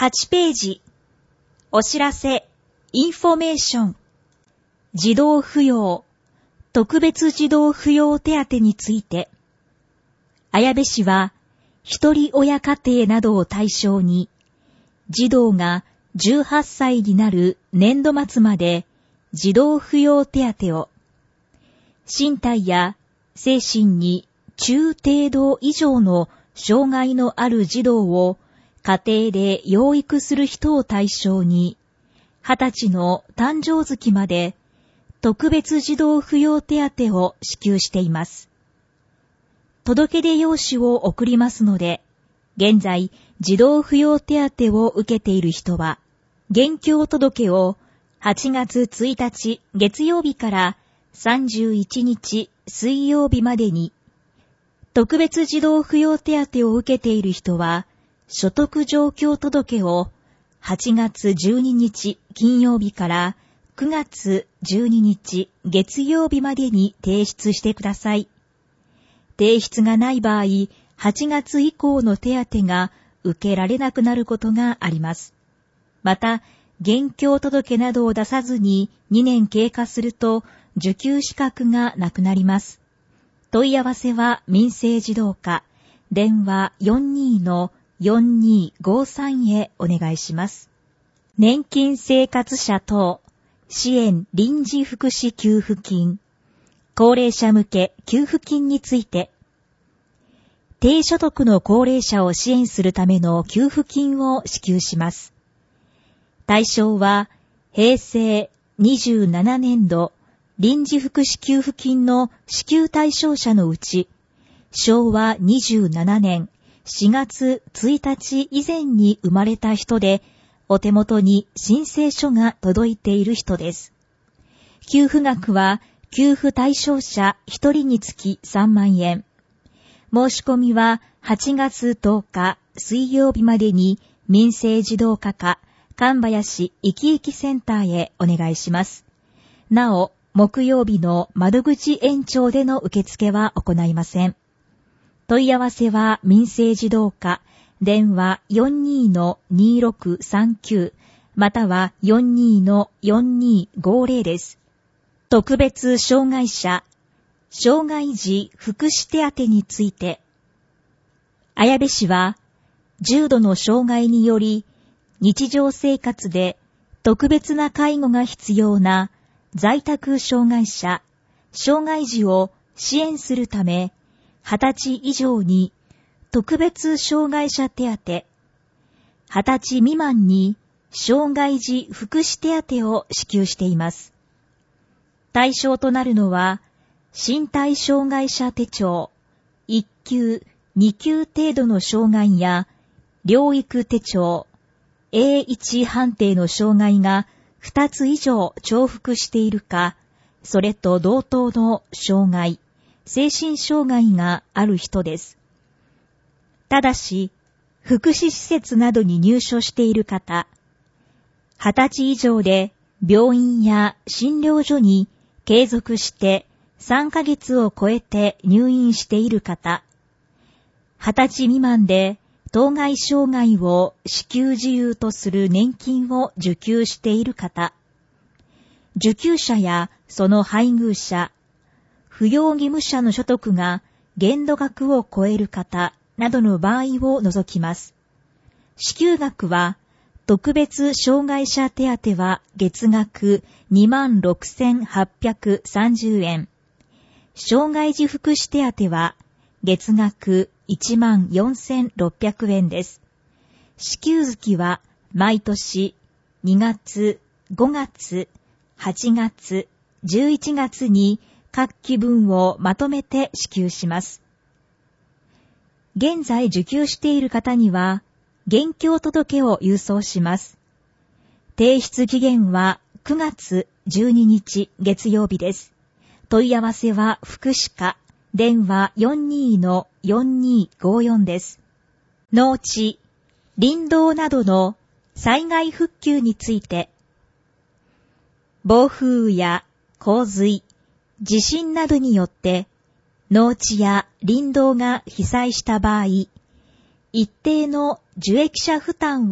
8ページ、お知らせ、インフォメーション、児童扶養、特別児童扶養手当について、綾部市は、一人親家庭などを対象に、児童が18歳になる年度末まで児童扶養手当を、身体や精神に中程度以上の障害のある児童を家庭で養育する人を対象に、20歳の誕生月まで特別児童扶養手当を支給しています。届け出用紙を送りますので、現在児童扶養手当を受けている人は、現況届を8月1日月曜日から31日水曜日までに、特別児童扶養手当を受けている人は、所得状況届を8月12日金曜日から9月12日月曜日までに提出してください。提出がない場合、8月以降の手当が受けられなくなることがあります。また、現況届などを出さずに2年経過すると受給資格がなくなります。問い合わせは民生児童課、電話 42-4253 へお願いします。年金生活者等支援臨時福祉給付金、高齢者向け給付金について、低所得の高齢者を支援するための給付金を支給します。対象は、平成27年度臨時福祉給付金の支給対象者のうち、昭和27年4月1日以前に生まれた人で、お手元に申請書が届いている人です。給付額は、給付対象者1人につき3万円。申し込みは8月10日水曜日までに民生児童課か神林いきいきセンターへお願いします。なお、木曜日の窓口延長での受付は行いません。問い合わせは民生児童課、電話 42-2639 または 42-4250 です。特別障害者、障害児福祉手当について、綾部市は、重度の障害により、日常生活で特別な介護が必要な在宅障害者、障害児を支援するため、20歳以上に特別障害者手当、20歳未満に障害児福祉手当を支給しています。対象となるのは、身体障害者手帳、1級、2級程度の障害や、療育手帳、A1 判定の障害が2つ以上重複しているか、それと同等の障害、精神障害がある人です。ただし、福祉施設などに入所している方、20歳以上で病院や診療所に継続して3ヶ月を超えて入院している方、20歳未満で当該障害を支給事由とする年金を受給している方、受給者やその配偶者、扶養義務者の所得が限度額を超える方などの場合を除きます。支給額は、特別障害者手当は月額 26,830 円、障害児福祉手当は月額 14,600 円です。支給月は毎年2月、5月、8月、11月に各期分をまとめて支給します。現在受給している方には、現況届を郵送します。提出期限は9月12日月曜日です。問い合わせは福祉課、電話 42-4254 です。農地、林道などの災害復旧について、暴風雨や洪水、地震などによって農地や林道が被災した場合、一定の受益者負担を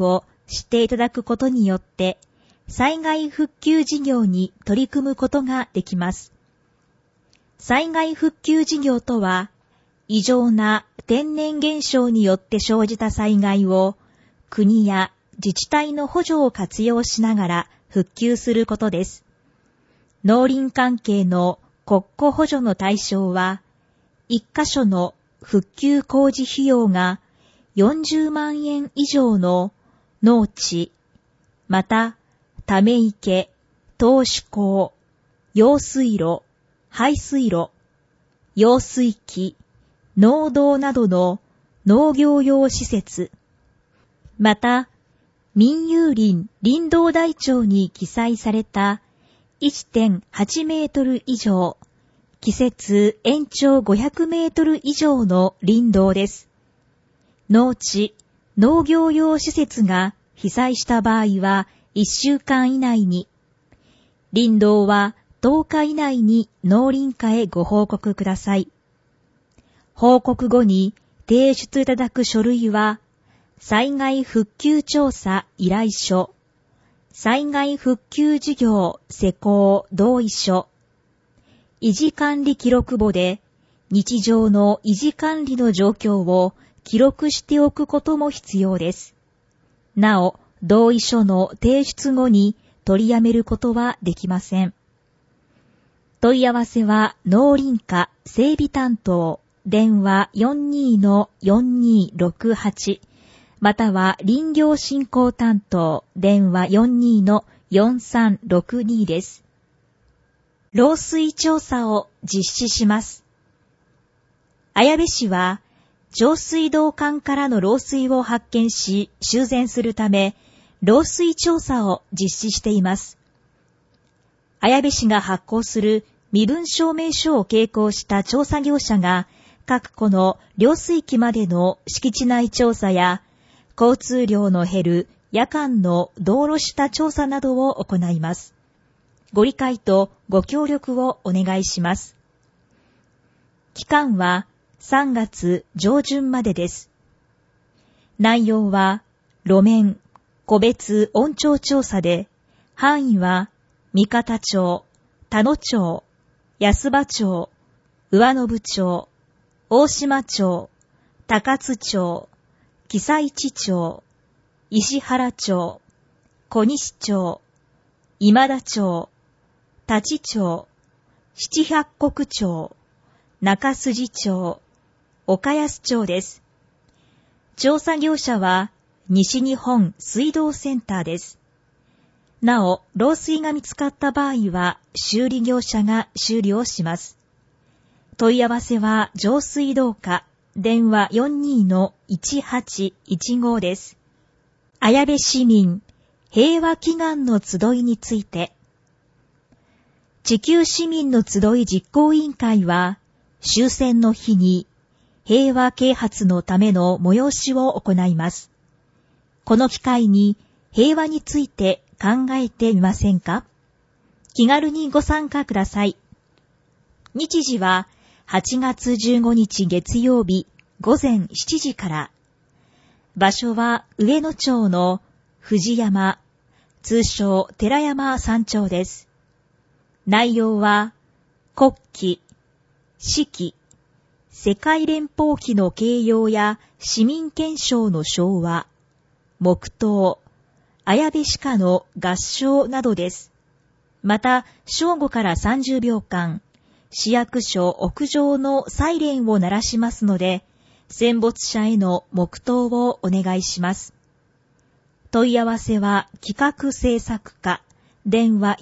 していただくことによって、災害復旧事業に取り組むことができます。災害復旧事業とは、異常な天然現象によって生じた災害を国や自治体の補助を活用しながら復旧することです。農林関係の国庫補助の対象は、一箇所の復旧工事費用が40万円以上の農地、また、ため池、投手溝、用水路、排水路、用水機、農道などの農業用施設、また、民有林林道台帳に記載された 1.8 メートル以上、季節延長500メートル以上の林道です。農地、農業用施設が被災した場合は1週間以内に、林道は10日以内に農林課へご報告ください。報告後に提出いただく書類は、災害復旧調査依頼書、災害復旧事業施工同意書、維持管理記録簿で日常の維持管理の状況を記録しておくことも必要です。なお、同意書の提出後に取りやめることはできません。問い合わせは農林課整備担当電話 42-4268 または林業振興担当電話 42-4362 です。漏水調査を実施します。綾部市は上水道管からの漏水を発見し修繕するため漏水調査を実施しています。綾部市が発行する身分証明書を携行した調査業者が各戸の漏水期までの敷地内調査や交通量の減る夜間の道路下調査などを行います。ご理解とご協力をお願いします。期間は3月上旬までです。内容は路面、個別音調調査で、範囲は三方町、田野町、安場町、上延町、大島町、高津町、木佐市町、石原町、小西町、今田町、立町、七百石町、中筋町、岡安町です。調査業者は西日本水道センターです。なお、漏水が見つかった場合は修理業者が修理をします。問い合わせは上水道課電話 42-1815 です。綾部市民平和祈願の集いについて、地球市民の集い実行委員会は終戦の日に平和啓発のための催しを行います。この機会に平和について考えてみませんか？気軽にご参加ください。日時は8月15日月曜日午前7時から。場所は上野町の藤山、通称寺山山頂です。内容は国旗、四季、世界連邦旗の掲揚や市民憲章の唱和、黙祷、綾部市歌の合唱などです。また、正午から30秒間、市役所屋上のサイレンを鳴らしますので、戦没者への黙祷をお願いします。問い合わせは企画制作課、電話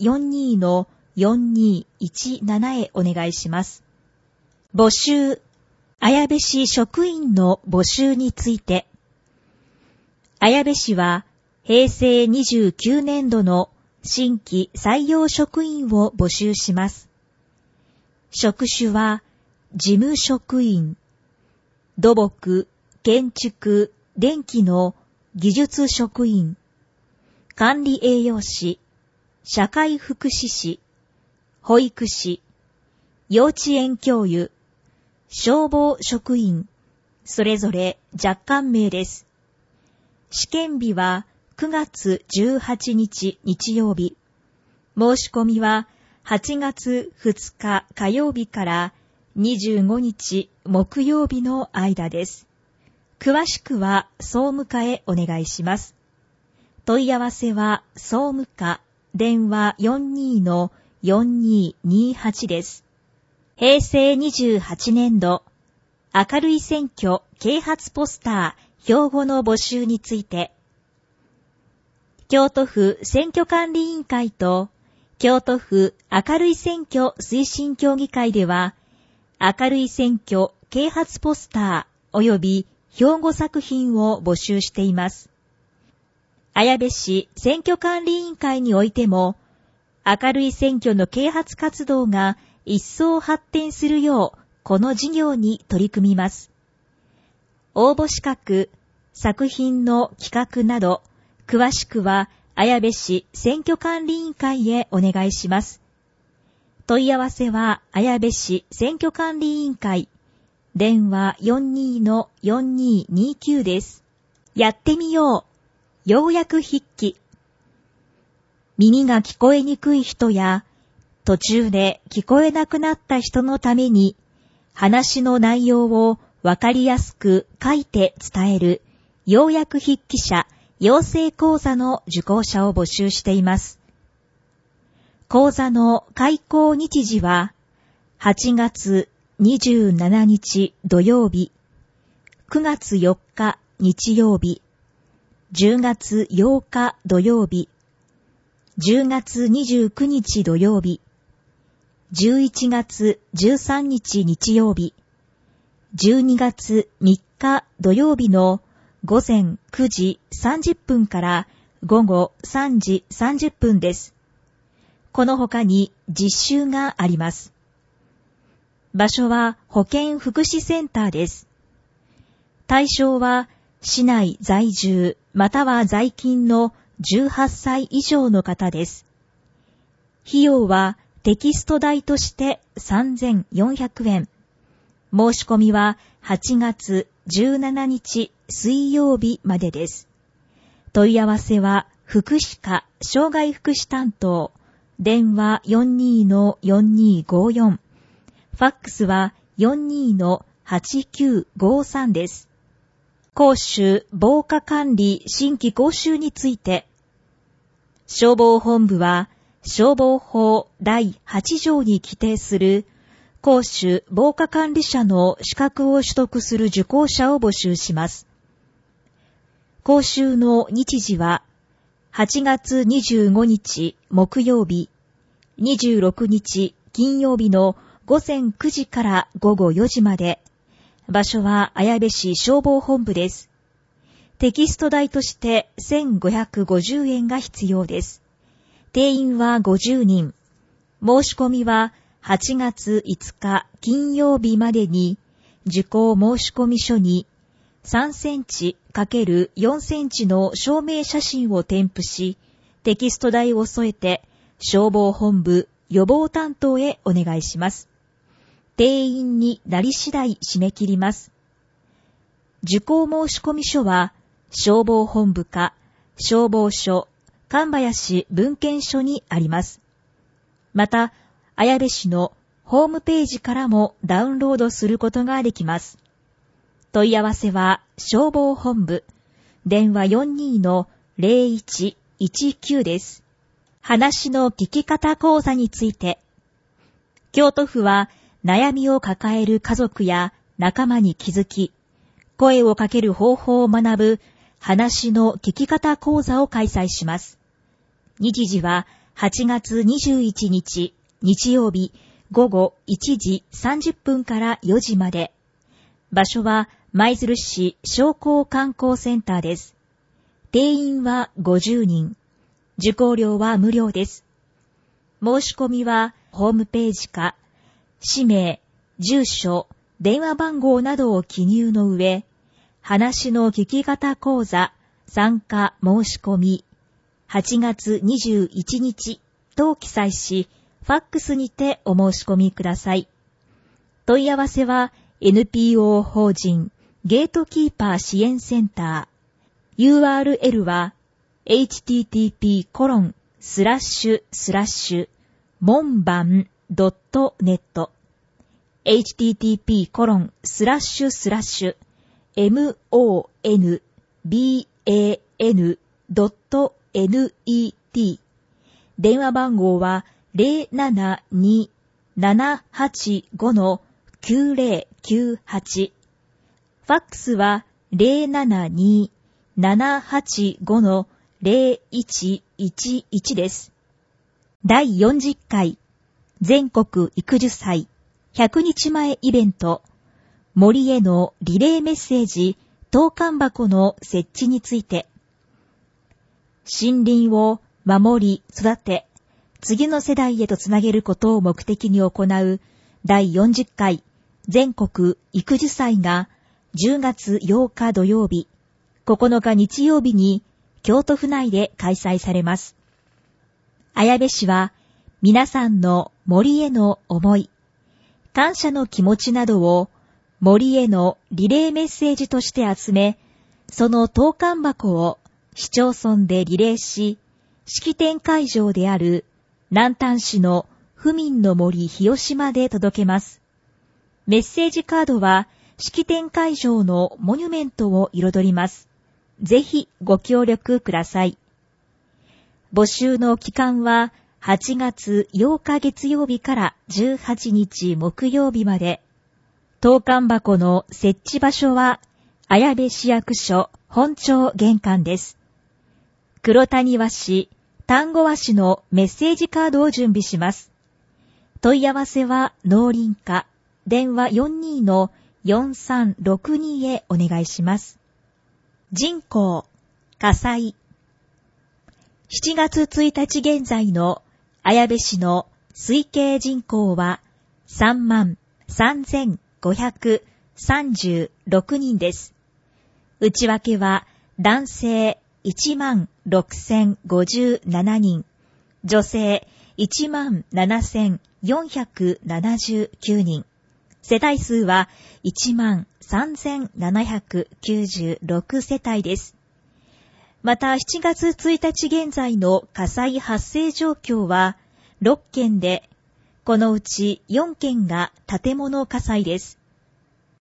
42-4217 へお願いします。募集、綾部市職員の募集について、綾部市は平成29年度の新規採用職員を募集します。職種は事務職員、土木、建築、電気の技術職員、管理栄養士、社会福祉士、保育士、幼稚園教諭、消防職員、それぞれ若干名です。試験日は 9月18日日曜日。申し込みは8月2日火曜日から25日木曜日の間です。詳しくは総務課へお願いします。問い合わせは総務課電話 42-4228 です。平成28年度明るい選挙啓発ポスター標語の募集について、京都府選挙管理委員会と京都府明るい選挙推進協議会では、明るい選挙啓発ポスター及び標語作品を募集しています。綾部市選挙管理委員会においても、明るい選挙の啓発活動が一層発展するよう、この事業に取り組みます。応募資格、作品の企画など、詳しくは綾部市選挙管理委員会へお願いします。問い合わせは綾部市選挙管理委員会、電話 42-4229 です。やってみよう。要約筆記。耳が聞こえにくい人や、途中で聞こえなくなった人のために、話の内容をわかりやすく書いて伝える要約筆記者養成講座の受講者を募集しています。講座の開講日時は8月27日土曜日、9月4日日曜日、10月8日土曜日、10月29日土曜日、11月13日日曜日、12月3日土曜日の午前9時30分から午後3時30分です。この他に実習があります。場所は保健福祉センターです。対象は市内在住または在勤の18歳以上の方です。費用はテキスト代として3400円。申し込みは8月17日水曜日までです。問い合わせは福祉課障害福祉担当、電話 42-4254、ファックスは 42-8953 です。公衆防火管理新規講習について、消防本部は消防法第8条に規定する公衆防火管理者の資格を取得する受講者を募集します。講習の日時は8月25日木曜日、26日金曜日の午前9時から午後4時まで、場所は綾部市消防本部です。テキスト代として1550円が必要です。定員は50人。申し込みは8月5日金曜日までに、受講申込書に3センチ×4センチの証明写真を添付し、テキスト代を添えて消防本部予防担当へお願いします。定員になり次第締め切ります。受講申込書は消防本部課消防署神林文献所にあります。また、綾部市のホームページからもダウンロードすることができます。問い合わせは消防本部、電話 42-0119 です。話の聞き方講座について、京都府は悩みを抱える家族や仲間に気づき、声をかける方法を学ぶ話の聞き方講座を開催します。日時は8月21日日曜日午後1時30分から4時まで。場所は舞鶴市商工観光センターです。定員は50人。受講料は無料です。申し込みはホームページか、氏名、住所、電話番号などを記入の上、話の聞き方講座参加申し込み8月21日と記載し、ファックスにてお申し込みください。問い合わせは NPO 法人ゲートキーパー支援センター。URL は http://monban.net http://monban.net 電話番号は 072-785-9098 ファックスは 072-785-0111 です。第40回全国育樹祭100日前イベント森へのリレーメッセージ投函箱の設置について、森林を守り育て次の世代へとつなげることを目的に行う第40回全国育樹祭が10月8日土曜日、9日日曜日に京都府内で開催されます。綾部市は皆さんの森への思い、感謝の気持ちなどを森へのリレーメッセージとして集め、その投函箱を市町村でリレーし、式典会場である南丹市の府民の森日吉まで届けます。メッセージカードは式典会場のモニュメントを彩ります。ぜひご協力ください。募集の期間は8月8日月曜日から18日木曜日まで。投函箱の設置場所は綾部市役所本庁玄関です。黒谷和紙、丹後和紙のメッセージカードを準備します。問い合わせは農林課電話 42-4362 へお願いします。人口、火災。7月1日現在の綾部市の推計人口は 33,536 人です。内訳は男性 16,057 人、女性 17,479 人、世帯数は 13,796 世帯です。また7月1日現在の火災発生状況は6件で、このうち4件が建物火災です。